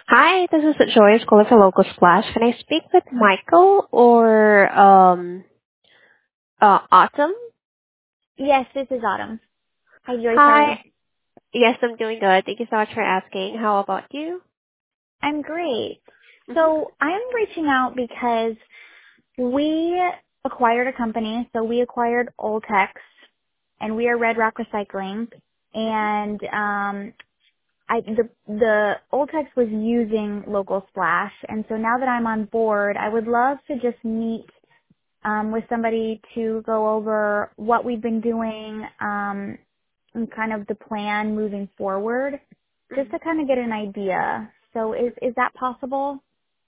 Hi, this is Joyce calling for Local Splash. Can I speak with Michael or Autumn? Yes, this is Autumn. Hi, Joyce. How are you? Hi. Yes, I'm doing good. Thank you so much for asking. How about you? I'm great. Mhm. So I'm reaching out because we acquired a company. So we acquired Oltex, and we are Red Rock Recycling. And the Oltex was using Local Splash, and so now that I'm on board, I would love to just meet with somebody to go over what we've been doing and kind of the plan moving forward, just to kind of get an idea. So is that possible?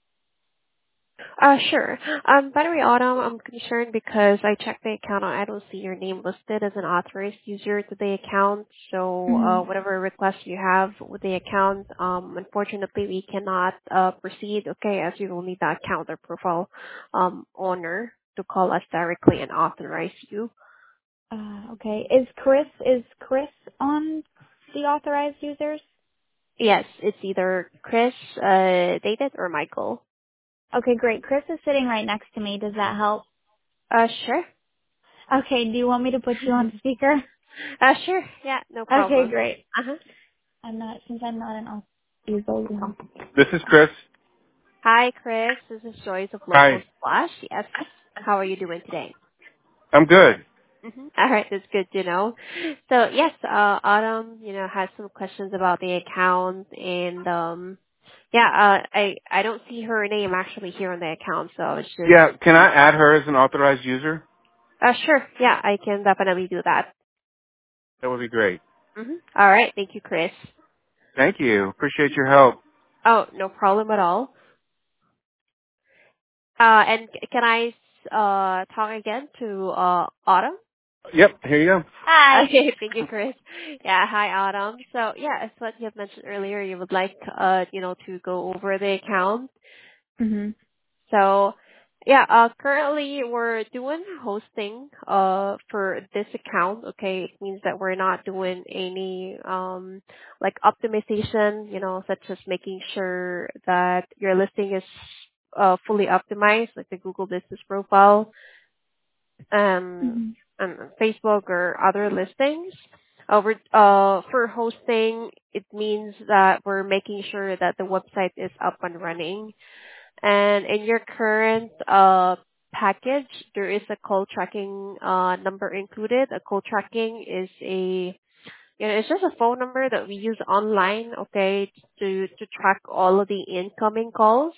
Sure. By the way, Autumn, I'm concerned because I checked the account and I don't see your name listed as an authorized user to the account. So, Hmm. whatever request you have with the account, unfortunately we cannot, proceed, okay, as you will need the account or profile, owner to call us directly and authorize you. Okay. Is Chris on the authorized users? Yes, it's either Chris, David or Michael. Okay, great. Chris is sitting right next to me. Does that help? Sure. Okay. Do you want me to put you on speaker? Sure. Yeah, no Okay, problem. great. Uh-huh. I'm not an authorized user. This is Chris. Hi, Chris. This is Joyce of Local Hi. Splash. Yes. How are you doing today? I'm good. All right, that's good to know. So yes, Autumn, has some questions about the account, and yeah, I don't see her name actually here on the account, so it's just Yeah, can I add her as an authorized user? sure, yeah, I can definitely do that. That would be great. All right, thank you, Chris. Thank you. Appreciate your help. Oh, no problem at all. And can I talk again to Autumn? Yep, here you go. Hi. Okay, thank you, Chris. Yeah, hi, Autumn. So yeah, as what you have mentioned earlier, you would like to go over the account. Mhm. So yeah, currently we're doing hosting for this account. Okay, it means that we're not doing any like optimization, such as making sure that your listing is fully optimized, like the Google Business Profile, um, Mhm. and Facebook or other listings. For hosting, it means that we're making sure that the website is up and running. And in your current package, there is a call tracking number included. A call tracking is it's just a phone number that we use online, okay, to track all of the incoming calls.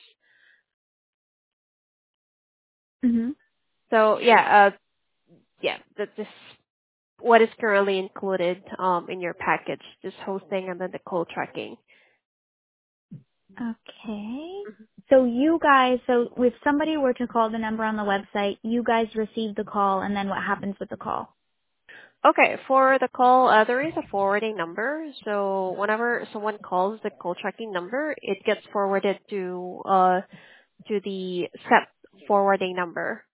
Mhm. So yeah, this what is currently included in your package, just hosting and then the call tracking. Okay. So you guys, so if somebody were to call the number on the website, you guys receive the call, and then what happens with the call? Okay, for the call, there is a forwarding number. So whenever someone calls the call tracking number, it gets forwarded to the set forwarding number.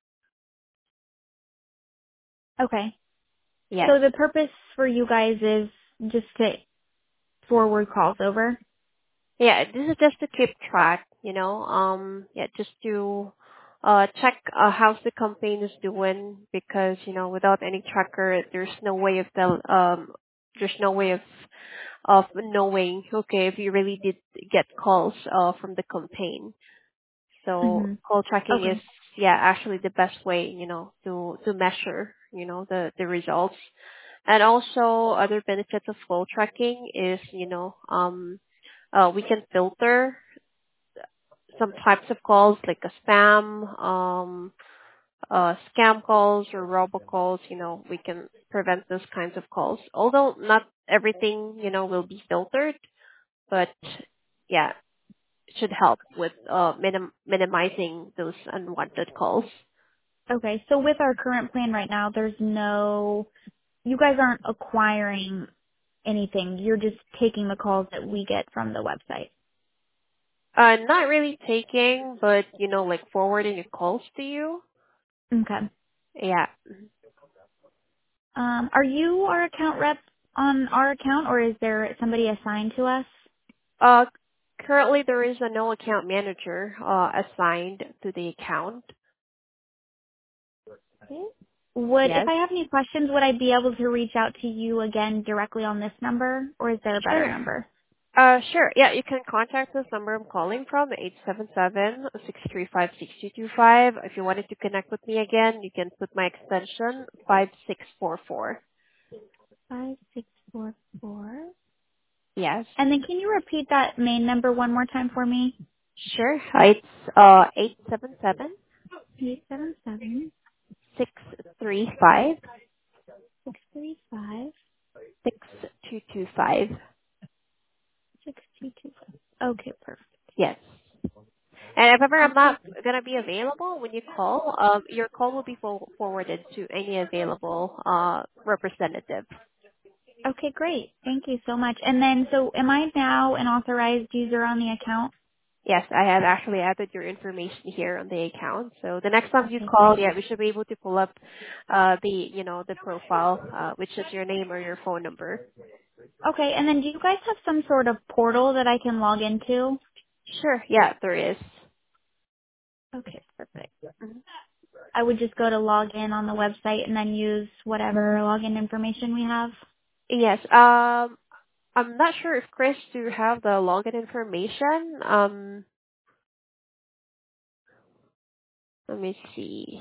Okay. Yes. So the purpose for you guys is just to forward calls over? Yeah, this is just to keep track, just to check how's the campaign is doing because, without any tracker, there's no way of knowing, okay, if you really did get calls from the campaign. So Hmm. call tracking is, Okay. yeah, actually the best way, to measure, the results. And also other benefits of call tracking is, we can filter some types of calls like a spam, scam calls or robocalls. We can prevent those kinds of calls. Although not everything, will be filtered, but yeah, it should help with minimizing those unwanted calls. Okay. So with our current plan right now, you guys aren't acquiring anything. You're just taking the calls that we get from the website. Not really taking, but like forwarding the calls to you. Okay. Yeah. Are you our account rep on our account, or is there somebody assigned to us? Uh, currently there is a no account manager assigned to the account. Okay. If Yes. I have any questions, would I be able to reach out to you again directly on this number, or is there a better Sure. number? Sure. Yeah, you can contact this number I'm calling from, 877-635-6225. If you wanted to connect with me again, you can put my extension 5644. 5644. Yes. And then can you repeat that main number one more time for me? Sure. It's 877 877 635 635 6225. 6225. Okay, perfect. Yes. And if ever I'm Okay. not going to be available when you call, your call will be forwarded to any available representative. Okay, great. Thank you so much. And then, so am I now an authorized user on the account? Yes, I have actually added your information here on the account. So the next time you Okay, call, great. yeah, we should be able to pull up the profile, which is your name or your phone number. Okay, and then do you guys have some sort of portal that I can log into? Sure. Yeah, there is. Okay, perfect. Mhm. I would just go to log in on the website and then use whatever login information we have. Yes. I'm not sure if Chris do have the login information. Let me see.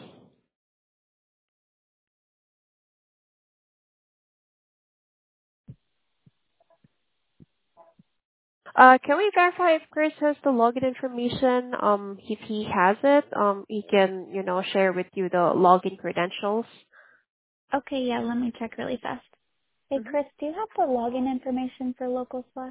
Can we verify if Chris has the login information? If he has it, he can, share with you the login credentials. Okay, yeah, let me check really fast. Hey, Mhm. Chris, do you have the login information for Local Splash?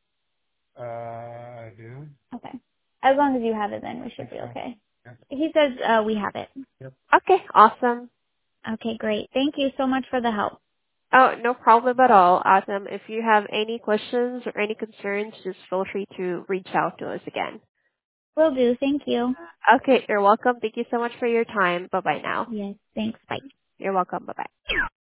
I do. Okay. As long as you have it, then we should be okay. He says we have it. Yep. Okay, awesome. Okay, great. Thank you so much for the help. Oh, no problem at all. Awesome. If you have any questions or any concerns, just feel free to reach out to us again. Will do. Thank you. Okay, you're welcome. Thank you so much for your time. Bye-bye now. Yes, thanks. Bye. You're welcome. Bye-bye.